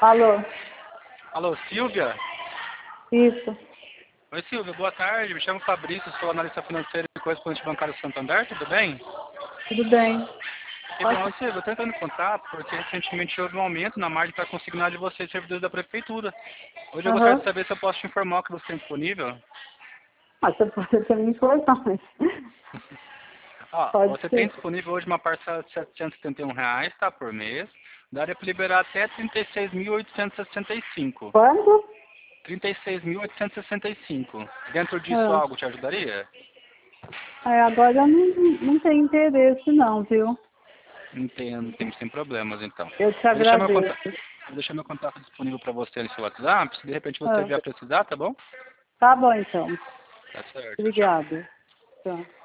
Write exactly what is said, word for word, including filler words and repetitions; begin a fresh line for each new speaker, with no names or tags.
Alô?
Alô, Silvia?
Isso.
Oi, Silvia, boa tarde. Me chamo Fabrício, sou analista financeiro e correspondente bancário do Santander, tudo bem?
Tudo bem.
Que bom, Silvia, eu estou entrando em contato porque recentemente houve um aumento na margem para consignar de vocês, servidores da Prefeitura. Hoje eu gostaria
Aham.
de saber se eu posso te informar o que você tem disponível.
Mas você pode ter me informações.
Ó,
Pode
você tem
ser.
disponível hoje uma parcela de setecentos e setenta e um reais, tá, por mês. Daria para liberar até trinta e seis mil oitocentos e sessenta e cinco.
Quanto?
trinta e seis mil oitocentos e sessenta e cinco. Dentro disso
Ah.
algo te ajudaria?
É, agora eu não, não tenho interesse não, viu?
Entendo, temos sem problemas então.
Eu te
Vou deixar meu contato,
agradeço.
vou deixar meu contato disponível para você no seu WhatsApp, se de repente você
Ah.
vier precisar, tá bom?
Tá bom então.
Tá certo, tchau.
Obrigada. Tchau.